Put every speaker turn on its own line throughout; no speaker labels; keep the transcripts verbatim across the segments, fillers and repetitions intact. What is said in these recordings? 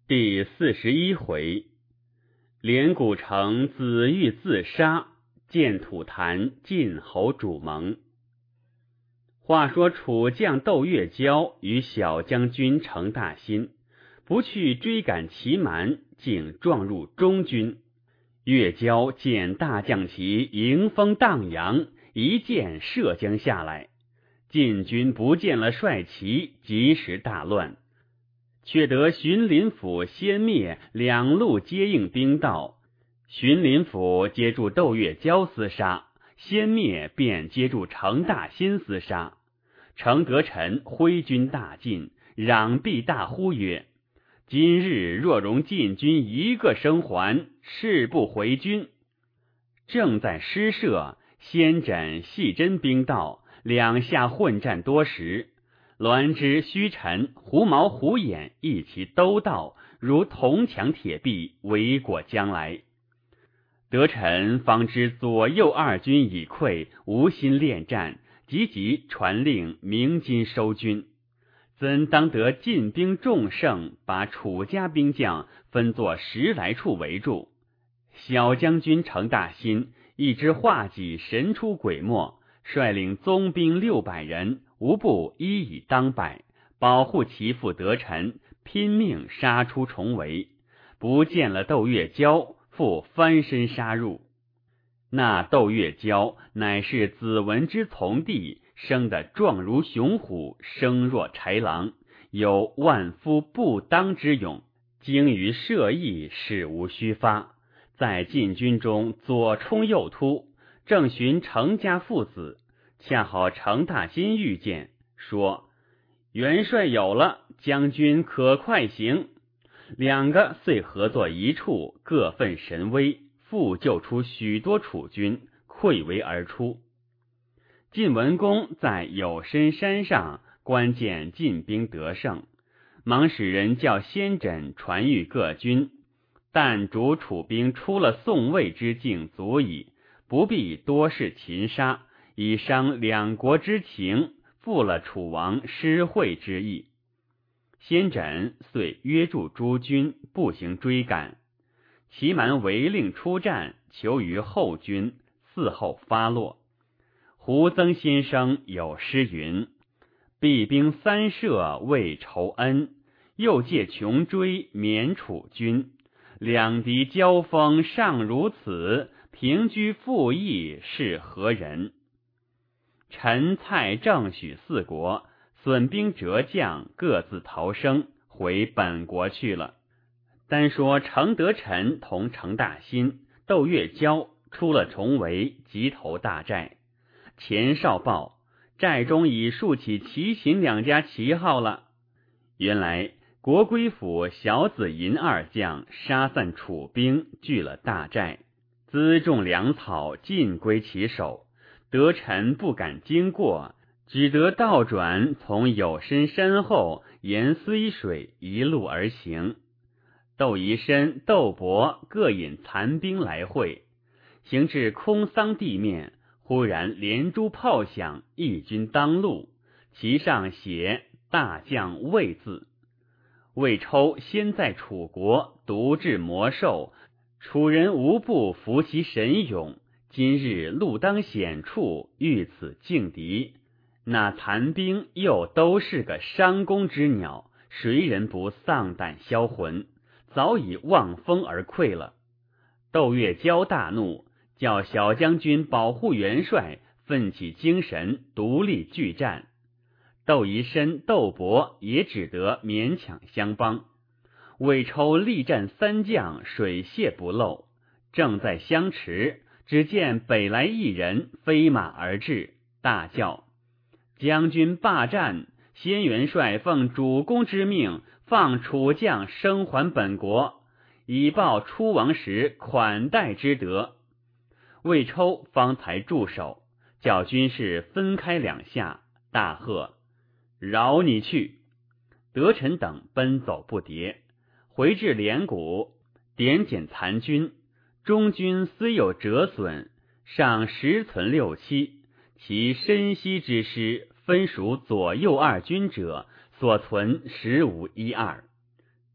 第四十一回，连谷城子玉自杀，建土坛晋侯主盟。话说楚将窦月娇与小将军程大新，不去追赶齐蛮，竟撞入中军。月娇见大将旗迎风荡扬，一箭射将下来。晋军不见了帅旗，及时大乱。却得荀林府先灭，两路接应兵到。荀林府接住窦月娇厮杀，先灭便接住程大新厮杀。程德臣挥军大进，攘臂大呼曰：今日若容晋军一个生还，誓不回军。正在施射，先轸细真兵到，两下混战多时。栾枝、虚陈、胡毛、胡眼一齐都到，如铜墙铁壁，围过将来。德臣方知左右二军已溃，无心恋战，急急传令鸣金收军。怎当得晋兵众胜，把楚家兵将分作十来处围住。小将军程大新一支画戟神出鬼没，率领宗兵六百人，无不一以当百，保护其父德臣，拼命杀出重围。不见了窦月娇，复翻身杀入。那窦月娇乃是子文之从弟，生得壮如雄虎，声若豺狼，有万夫不当之勇，精于射艺，矢无虚发。在晋军中左冲右突，正寻程家父子，恰好程大新遇见，说：元帅有了，将军可快行。两个遂合作一处，各奋神威，复救出许多楚军，溃围而出。晋文公在有深山上观见晋兵得胜，忙使人叫先轸传谕各军，但主楚兵出了宋魏之境足矣，不必多事擒杀，以伤两国之情，负了楚王施惠之意。先轸遂约住诸军，步行追赶。齐蛮违令出战，求于后军，嗣后发落。胡曾先生有诗云：避兵三射为仇恩，又借穷追免楚军。两敌交锋尚如此，平居复议是何人？陈、蔡、郑、许四国损兵折将，各自逃生，回本国去了。单说程德臣同程大新、窦月娇出了重围，急投大寨。前哨报，寨中已竖起齐秦两家旗号了。原来国归府小子银二将杀散楚兵，据了大寨，辎重粮草尽归其手。德臣不敢经过，只得倒转，从有深山后沿睢水一路而行。窦宜深、窦伯各引残兵来会，行至空桑地面，忽然连珠炮响，一军当路，其上写大将魏字。魏抽先在楚国独治魔兽，楚人无不服其神勇，今日路当险处，遇此劲敌，那残兵又都是个伤弓之鸟，谁人不丧胆销魂，早已望风而溃了。窦月娇大怒，叫小将军保护元帅，奋起精神，独立拒战。窦宜深、窦伯也只得勉强相帮。魏抽力战三将，水泄不漏，正在相持，只见北来一人飞马而至，大叫：将军罢战！先元帅奉主公之命，放楚将生还本国，以报出亡时款待之德。魏抽方才住手，叫军士分开两下，大喝：饶你去！德臣等奔走不迭，回至连谷，点检残军，中军虽有折损，尚十存六七，其深西之师分属左右二军者，所存实无一二。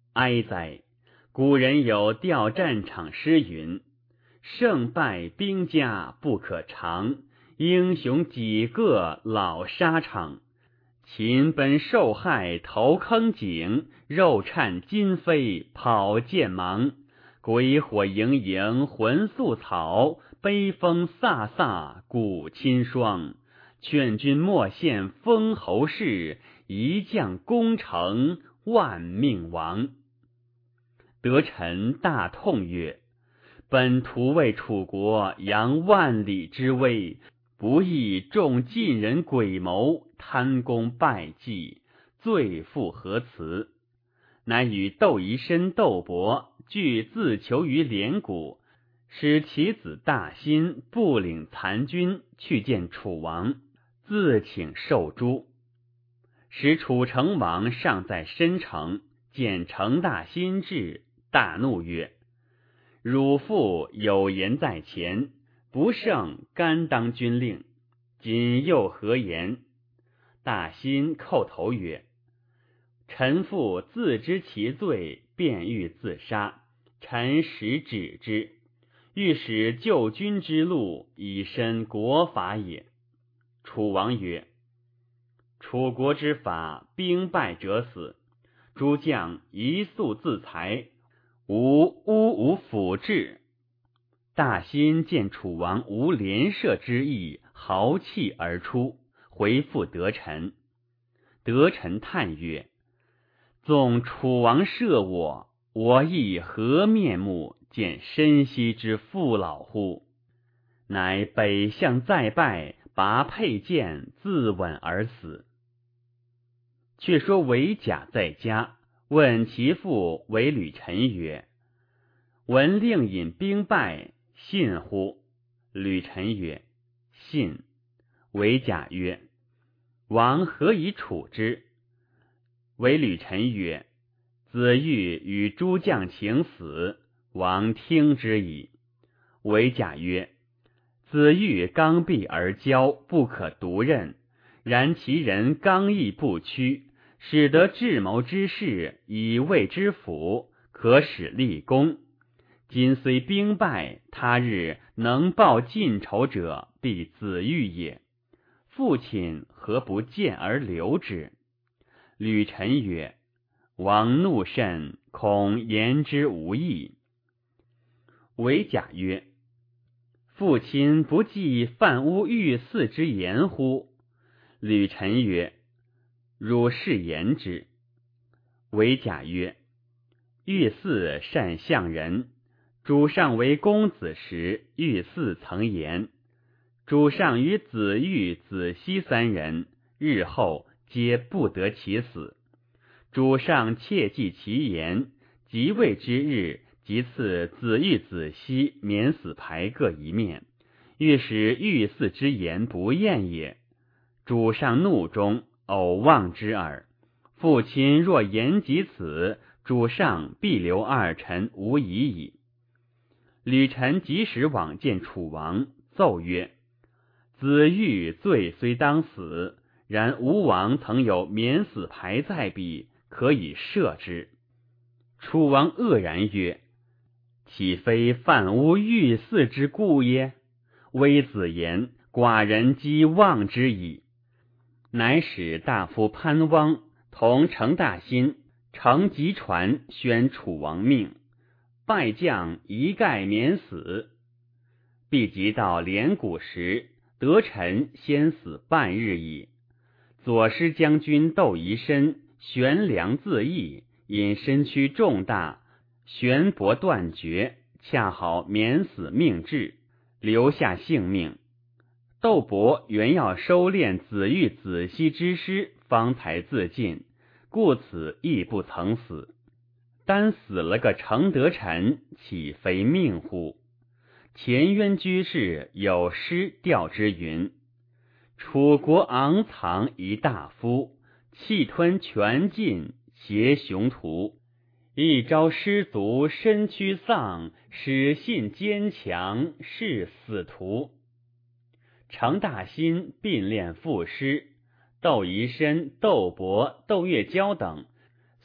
哀哉！古人有调战场诗云：胜败兵家不可长，英雄几个老沙场。秦奔受害投坑井，肉颤今飞跑剑芒。鬼火盈盈魂素草，悲风飒飒骨亲霜。劝君莫羡封侯事，一将功成万命亡。德臣大痛曰：本图为楚国扬万里之威，不意中晋人诡谋，贪功败绩，罪负何辞？乃与窦仪申、窦伯俱自囚于连谷，使其子大辛不领残军去见楚王，自请受诛。使楚成王尚在申城，见成大辛至，大怒曰：汝父有言在前，不胜甘当军令，今又何言？大辛叩头曰：臣父自知其罪，便欲自杀，臣实止之，欲使救军之路，以申国法也。楚王曰：楚国之法，兵败者死，诸将一速自裁，吾乌无辅治。大辛见楚王无连射之意，豪气而出，回复得臣。得臣叹曰：纵楚王射我，我亦何面目见申息之父老乎？乃北向再拜，拔佩剑，自刎而死。却说韦甲在家，问其父韦吕臣曰：闻令尹兵败，信乎？吕臣曰：信。韦甲曰：王何以处之？韦吕臣曰：子玉与诸将请死，王听之矣。韦甲曰：子玉刚愎而骄，不可独任，然其人刚毅不屈，使得智谋之士，以卫之辅，可使立功。今虽兵败，他日能报晋仇者，必子玉也。父亲何不见而留之？吕臣曰：王怒甚，恐言之无益。韦甲曰：父亲不记犯污御赐之言乎？吕臣曰：汝是言之。韦甲曰：御赐善相人，主上为公子时，御赐曾言：主上与子玉、子熙三人，日后皆不得其死。主上切记其言，即位之日，即赐子玉、子熙免死牌各一面，欲使御赐之言不验也。主上怒中，偶望之耳。父亲若言及此，主上必留二臣无疑矣。吕臣即时往见楚王，奏曰：子玉罪虽当死，然吴王曾有免死牌在彼，可以赦之。楚王愕然曰：岂非犯污御赐之故耶？微子言，寡人即忘之矣。乃使大夫潘汪同程大辛乘疾船宣楚王命，败将一概免死。必及到连谷时，得臣先死半日矣。左师将军窦仪申悬梁自缢，因身躯重大，悬脖断绝，恰好免死命至，留下性命。窦伯原要收敛子玉、子熙之师，方才自尽，故此亦不曾死。单死了个程德臣，岂非命乎？前渊居士有诗调之云：楚国昂藏一大夫，气吞全尽挟雄图。一朝失足身躯丧，使信坚强是死徒。程大辛并练赋诗，窦仪申、窦伯、窦月娇等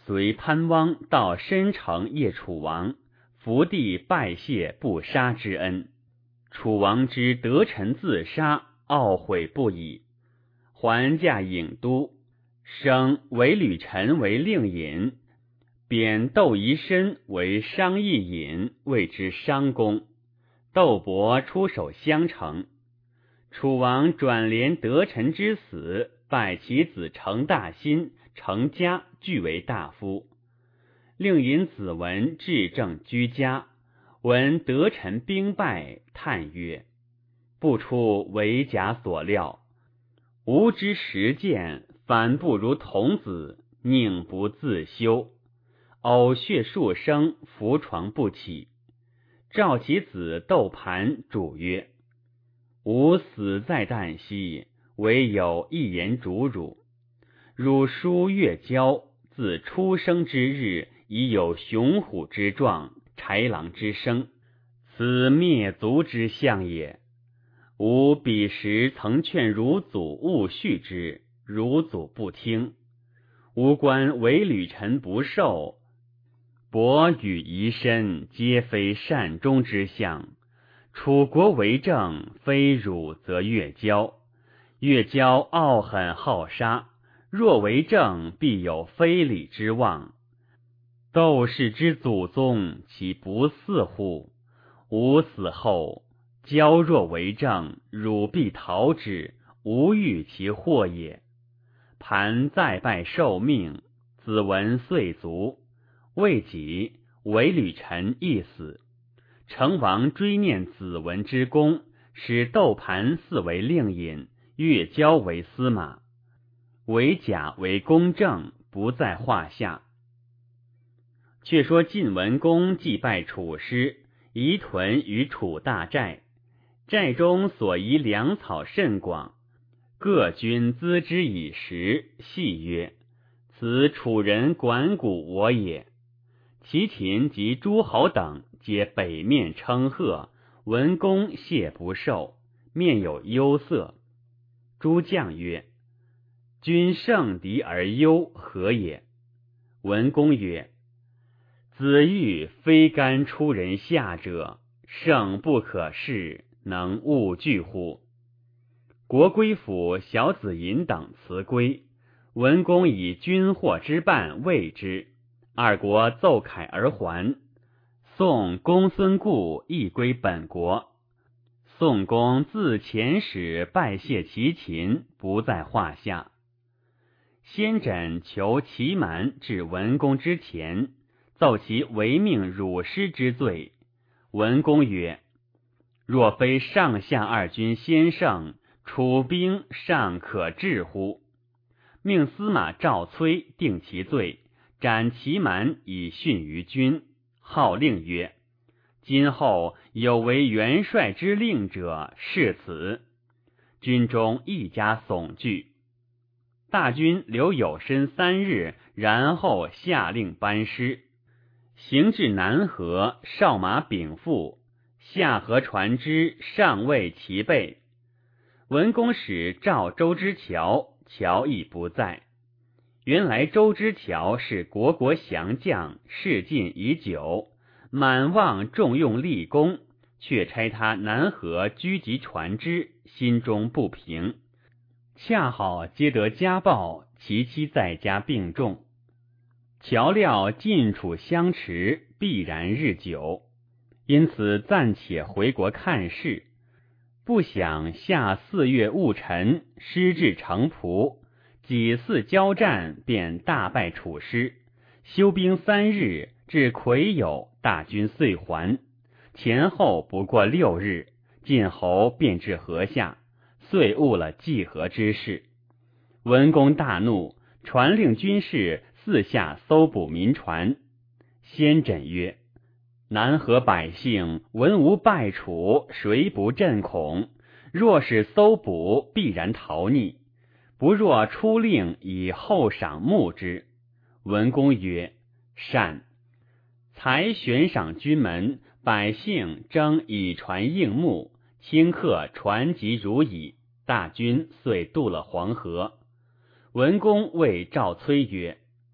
随潘汪到申城谒楚王，伏地拜谢不杀之恩。楚王知得臣自杀，懊悔不已，还驾郢都，升韦履臣为令尹，贬窦仪申为商议尹，谓之商公。窦伯出守襄城。楚王转怜得臣之死，拜其子成大辛、成家俱为大夫。令尹子文治政居家，闻得臣兵败，叹曰：不出为甲所料，吾之实践，反不如童子，宁不自修？呕血数生，伏床不起。召其子窦盘主曰：吾死在旦夕，唯有一言主汝。汝叔越交，自出生之日，已有雄虎之状，豺狼之声，此灭族之象也。吾彼时曾劝汝祖勿恤之，汝祖不听。吾观韦履臣不受，伯与夷申皆非善终之相。楚国为政，非汝则越交。越交傲狠好杀，若为政，必有非礼之望。窦氏之祖宗，岂不似乎？吾死后，交若为政，汝必逃之，无欲其祸也。盘再拜受命，子文遂卒。未几，韦履臣亦死。成王追念子文之功，使窦盘嗣为令尹，越交为司马，韦甲为公正，不在话下。却说晋文公祭拜楚师，移屯于楚大寨，寨中所遗粮草甚广，各军资之以食，戏曰：此楚人管谷我也。齐秦及诸侯等皆北面称贺，文公谢不受，面有忧色。诸将曰：君胜敌而忧，何也？文公曰：子欲非干出人下者，胜不可视，能勿惧乎？国归府小子尹等辞归，文公以军获之半慰之，二国奏凯而还。宋公孙固亦归本国。宋公自遣使拜谢齐秦，不在话下。先轸求齐蛮至文公之前，奏其违命辱师之罪。文公曰：若非上下二军先胜，楚兵尚可治乎？命司马赵崔定其罪，斩其蛮以训于军。号令曰：今后有为元帅之令者，是此。军中一家悚惧。大军留有身三日，然后下令班师。行至南河，哨马禀赋，下河船只尚未齐备。文公使召周之乔，乔亦不在。原来周之乔是国国降将，事尽已久，满望重用立功，却差他南河狙击船只，心中不平。恰好接得家报，其妻在家病重。乔料晋楚相持，必然日久，因此暂且回国看事。不想夏四月戊辰，师至城濮，几次交战，便大败楚师。休兵三日，至癸酉，大军遂还。前后不过六日，晋侯便至河下，遂误了济河之事。文公大怒，传令军士四下搜捕民船。先轸曰：南河百姓闻无败楚，谁不震恐？若是搜捕，必然逃匿；不若出令以后赏募之。文公曰：善。才悬赏军门，百姓争以船应募，顷刻船籍如蚁，大军遂渡了黄河。文公谓赵崔曰：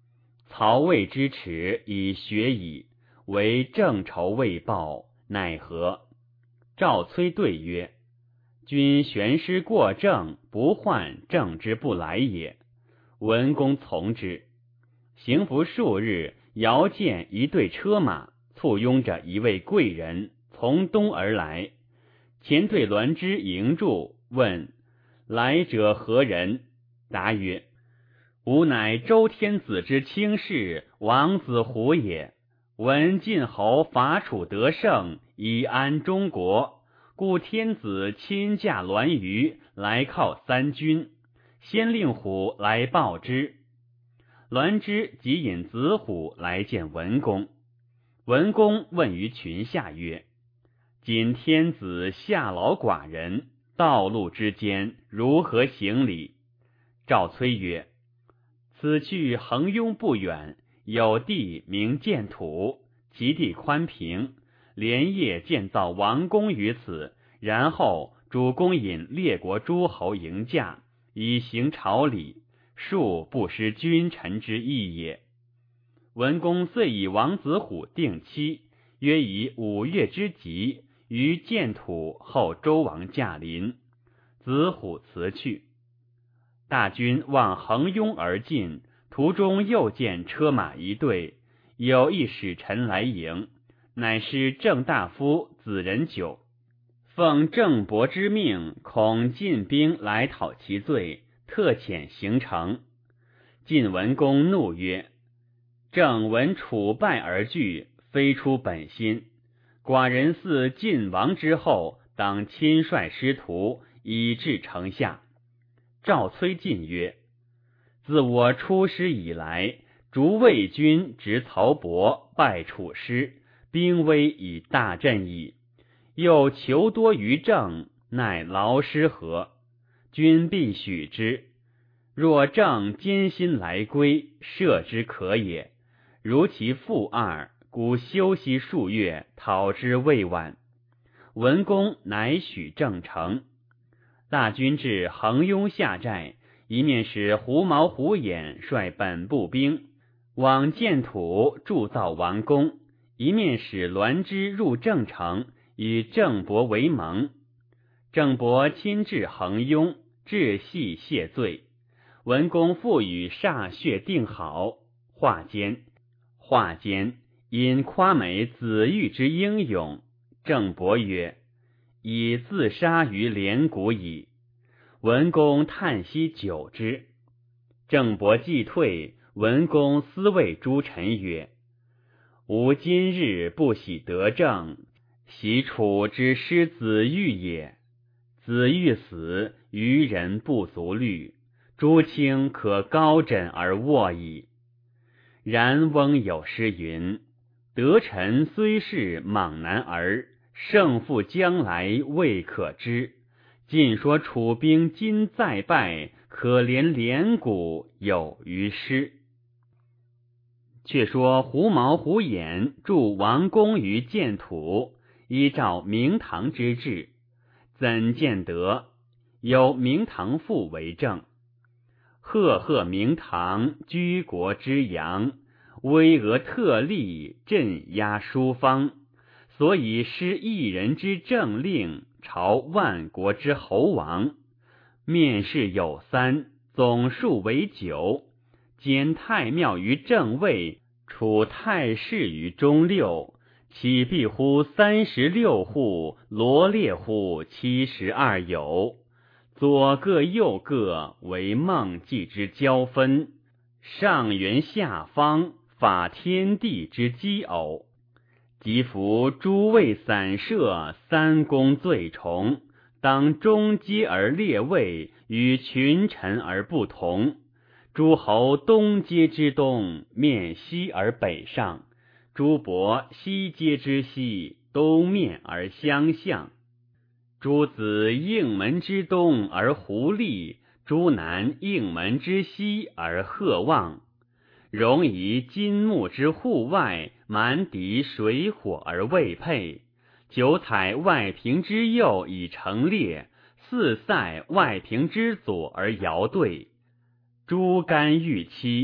曹魏之耻以学矣，为正仇未报，奈何？赵崔对曰：君悬师过正，不患正之不来也。文公从之。行服数日，遥见一队车马，簇拥着一位贵人，从东而来。前队栾枝迎住，问：来者何人？答曰：吾乃周天子之卿士，王子虎也。闻晋侯伐楚得胜，以安中国，故天子亲驾栾舆来犒三军，先令虎来报之。栾枝即引子虎来见文公。文公问于群下曰：今天子下劳寡人，道路之间如何行礼？赵崔曰：此去衡雍不远，有地名建土，其地宽平，连夜建造王宫于此，然后主公引列国诸侯迎驾，以行朝礼，庶不失君臣之义也。文公遂以王子虎定期，约以五月之吉，于建土后周王驾临，子虎辞去。大军望衡雍而进，途中又见车马一队，有一使臣来迎，乃是郑大夫子仁久，奉郑伯之命，恐晋兵来讨其罪，特遣行程。晋文公怒曰：郑闻楚败而惧，非出本心，寡人似晋王之后，当亲率师徒，以至城下。赵崔进曰：自我出师以来，逐魏军执曹伯，败楚师，兵威以大振矣。又求多于郑，乃劳师何？君必许之。若郑艰辛来归，赦之可也。如其负二，故休息数月，讨之未晚。文公乃许郑成。大军至衡雍下寨，一面使狐毛狐眼率本部兵往建土铸造王宫，一面使栾枝入郑城，与郑伯为盟。郑伯亲至衡雍，致系谢罪。文公复与歃血定好。画间，画间因夸美子玉之英勇。郑伯曰：已自杀于连谷矣。文公叹息久之。郑伯既退，文公思谓诸臣曰：吾今日不喜得政，喜楚之失子玉也。子玉死，余人不足虑，诸卿可高枕而卧矣。然翁有诗云：得臣虽是莽男儿，胜负将来未可知。尽说楚兵今再败，可怜连谷有余失。却说狐毛狐眼筑王宫于建土，依照明堂之制，怎见得？有明堂父为证。赫赫明堂，居国之阳，巍峨特立，镇压殊方，所以施一人之政令，朝万国之侯王。面试有三，总数为九。兼太庙于正位，处太室于中六，岂必乎三十六户，罗列乎七十二有。左各右各，为梦境之交分，上圆下方，法天地之奇偶。即夫诸位散射，三公最重，当中阶而列位，与群臣而不同。诸侯东阶之东，面西而北上；诸伯西阶之西，东面而相向。诸子应门之东而狐立，诸南应门之西而贺望。容夷金木之户外，蛮敌水火而未配。九彩外平之右以成列，四塞外平之左而爻对。诸干玉期，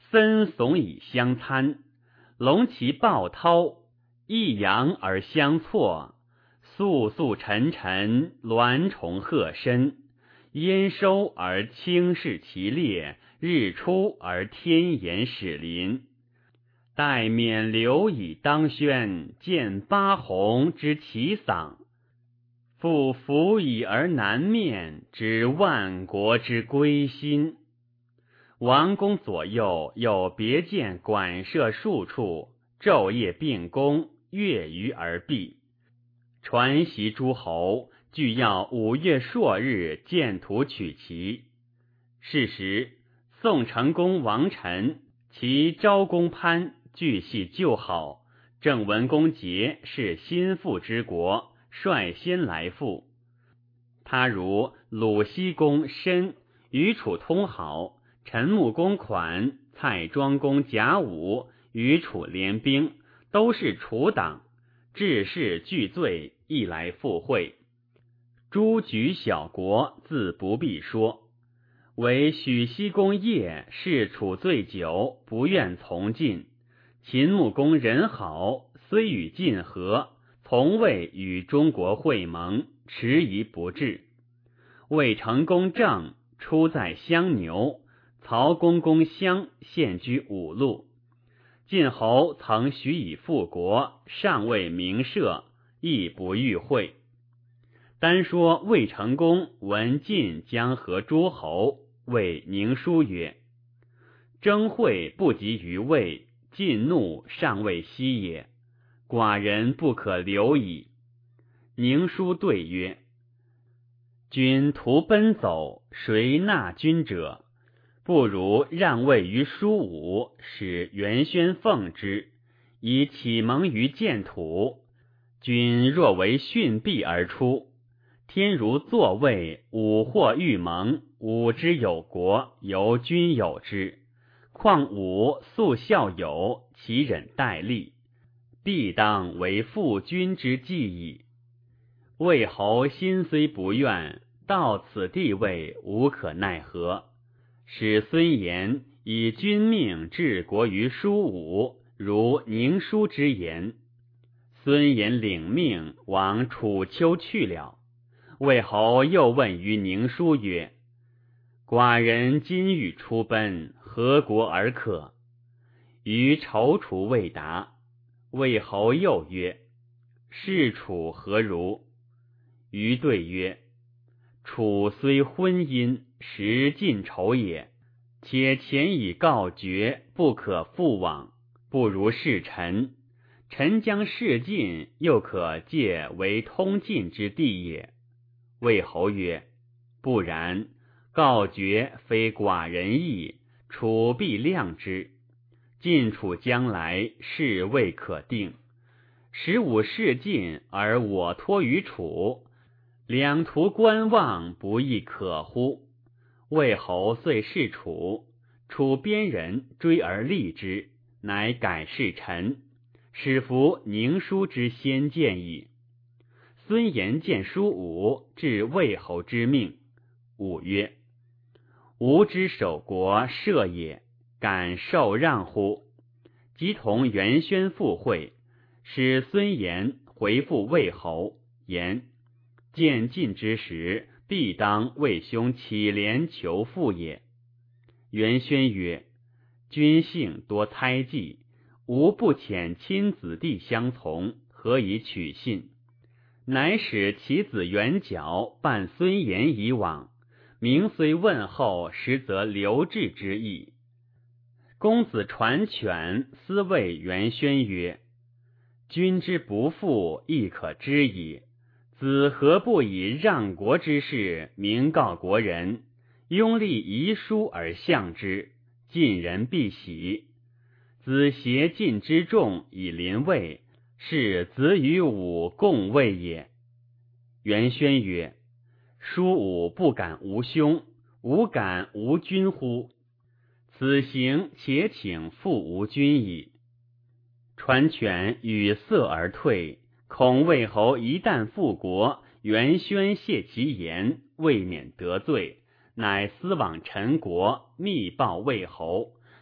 森耸以相参，龙旗抱涛，一扬而相错，肃肃沉沉，鸾虫鹤身，烟收而轻视其列，日出而天颜始临。待免流以当轩，见八鸿之其嗓，复服以而南面，知万国之归心。王宫左右有别见馆舍数处，昼夜并攻，月余而毕。传习诸侯，俱要五月朔日见图取齐。是时，宋成公王臣其昭公潘俱系旧好，郑文公桀是心腹之国，率先来赴。他如鲁僖公申与楚通好，陈穆公款、蔡庄公贾武与楚联兵，都是楚党，志士俱罪，亦来赴会。诸举小国，自不必说。唯许僖公业是楚罪久，不愿从进。秦穆公人好，虽与晋和，从未与中国会盟，迟疑不至。魏成公郑出在襄牛，曹公公襄现居五路。晋侯曾许以复国，尚未明赦，亦不欲会。单说魏成公闻晋将和诸侯，谓宁叔曰：争会不及于魏，晋怒尚未息也，寡人不可留矣。宁叔对曰：君徒奔走，谁纳君者？不如让位于叔武，使元宣奉之，以启蒙于建土。君若为逊避而出，天如坐位，武或欲盟，武之有国，由君有之。况武素孝友，其忍待立，必当为父君之计矣。魏侯心虽不愿，到此地位，无可奈何。使孙延以君命治国于叔武，如宁叔之言。孙延领命，往楚丘去了。魏侯又问于宁叔曰：寡人今欲出奔，何国而可？余踌躇未答。魏侯又曰：是楚何如？余对曰：楚虽婚姻，实尽仇也，且前已告绝，不可复往，不如事臣。臣将事尽，又可借为通晋之地也。魏侯曰：不然，告绝非寡人意，楚必谅之。晋楚将来，事未可定。使吾事尽，而我托于楚，两途观望，不亦可乎？魏侯遂事楚，楚边人追而立之，乃改事臣，使服宁叔之先见矣。孙延见叔武，至魏侯之命。武曰：吾之守国社也，敢受让乎？即同元宣赴会，使孙延回复魏侯，言见晋之时，必当魏兄乞怜求父也。元宣曰：君性多猜忌，吾不遣亲子弟相从，何以取信？乃使其子元角伴孙延以往，名虽问候，实则留置之意。公子传犬私谓元宣曰：君之不父，亦可知矣。子何不以让国之事明告国人，拥立遗书而相之，晋人必喜。子挟晋之众以临魏，是子与武共位也。元宣曰：叔武不敢无兄，吾敢无君乎？此行且请复无君矣。传犬语塞而退，恐魏侯一旦复国，元宣谢其言，未免得罪，乃思往陈国，密报魏侯，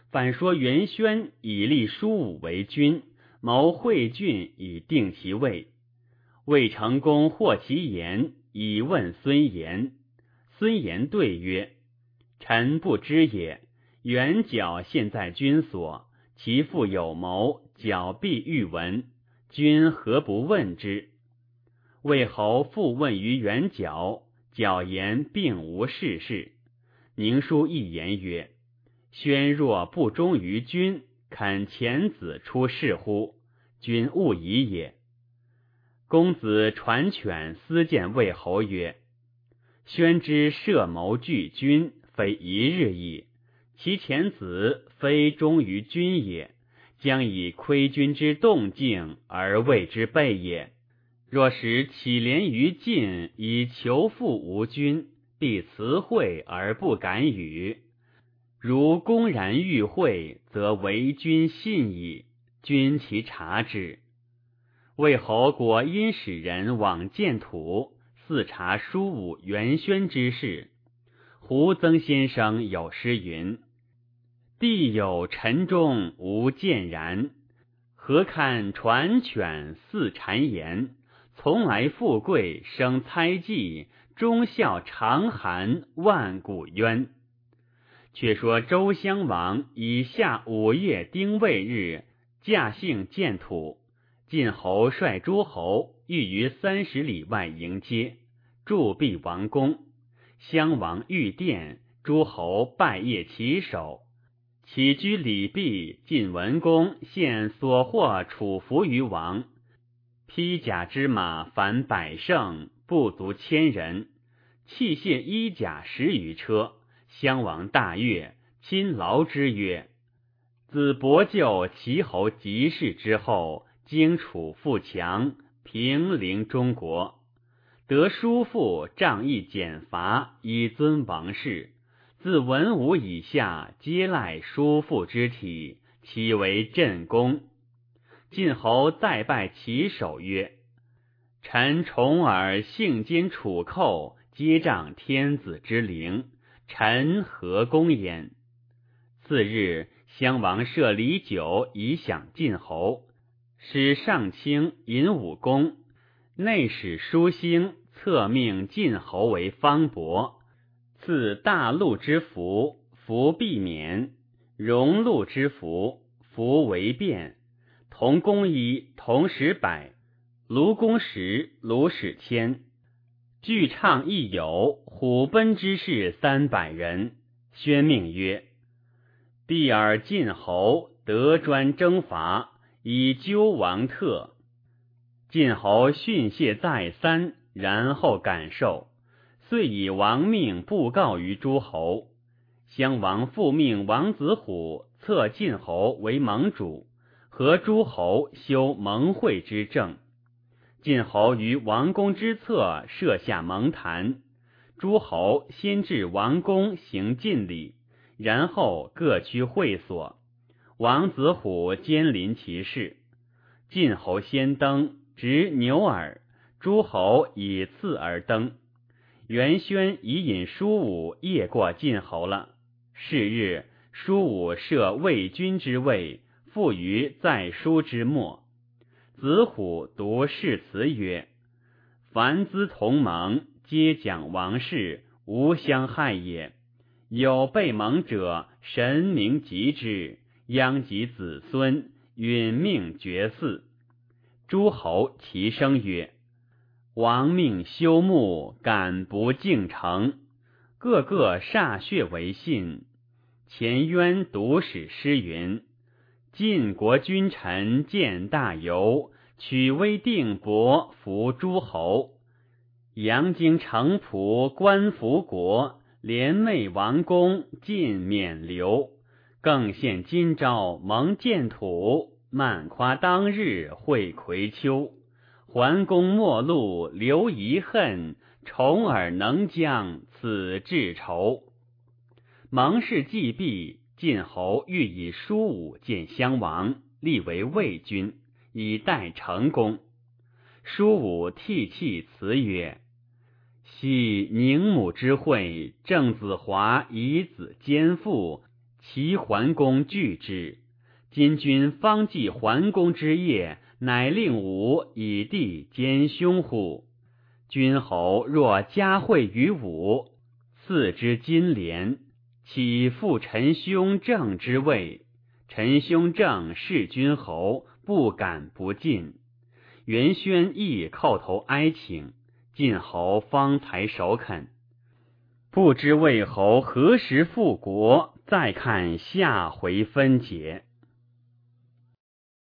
反说元宣以立叔武为君，谋惠郡以定其位。魏成公获其言，以问孙延。孙延对曰：臣不知也。元角现在君所，其父有谋，角必欲闻，君何不问之？魏侯复问于元角，角言并无事事。宁书一言曰：宣若不忠于君，肯遣子出仕乎？君勿疑也。公子传犬私见魏侯曰：宣之设谋拒君，非一日矣。其遣子非忠于君也，将以窥君之动静而谓之备也。若使乞怜于晋，以求复无君，必辞会而不敢与。如公然欲会，则为君信矣。君其察之。魏侯果因使人往见土，四察叔武、元宣之事。胡曾先生有诗云：地有陈中无见然，何堪传犬似谗言？从来富贵生猜忌，忠孝长寒万古冤。却说周襄王以下五月丁未日驾幸见土，晋侯率诸侯欲于三十里外迎接，筑壁王宫。襄王御殿，诸侯拜谒其首。起居礼毕，晋文公献所获楚服于王。披甲之马凡百乘，不足千人，器械衣甲十余车。襄王大悦，亲劳之曰：自伯舅齐侯即世之后，荆楚富强，平陵中国。得叔父仗义简罚，以尊王室。自文武以下，皆赖叔父之体，其为朕功。晋侯再拜其首曰：臣重耳幸兼楚寇，皆仗天子之灵，臣何功焉？次日，襄王设礼酒以享晋侯，使上卿尹武公，内史书兴册命晋侯为方伯，赐大陆之服，服必免；荣禄之服，服为变。同公衣，同时百；卢公十，卢使千。具唱亦有虎贲之士三百人。宣命曰：必尔晋侯得专征伐，以纠王特。晋侯训谢再三，然后感受，遂以王命布告于诸侯。襄王复命王子虎册晋侯为盟主，和诸侯修盟会之政。晋侯于王公之侧设下盟坛，诸侯先至王公行晋礼，然后各居会所。王子虎监临其事。晋侯先登，执牛耳，诸侯以次而登。元宣已引叔武夜过晋侯了。是日，叔武设魏君之位，附于在叔之末。子虎读誓词曰：凡兹同盟，皆讲王室，无相害也。有被盟者，神明及之，殃及子孙，允命绝嗣。诸侯齐声曰：王命修墓，敢不敬诚？个个歃血为信。前渊读史诗云：晋国君臣见大游，取威定伯，服诸侯。阳经城仆，官服国，连袂王公，尽免流。更献今朝，蒙见土，漫夸当日，会葵丘。桓公末路，留遗恨，重耳能将，此至仇。盟事既毕，晋侯欲以叔武见襄王，立为魏君，以待成功。叔武涕泣辞曰：系宁母之惠，郑子华以子奸父， 齐桓公惧之。今君方继桓公之业，乃令吾以弟兼兄乎？君侯若加惠于吾，赐之金莲，岂复臣兄正之位？臣兄正弑君侯，不敢不进。元宣亦叩头哀请，晋侯方才首肯。不知魏侯何时复国？再看下回分解。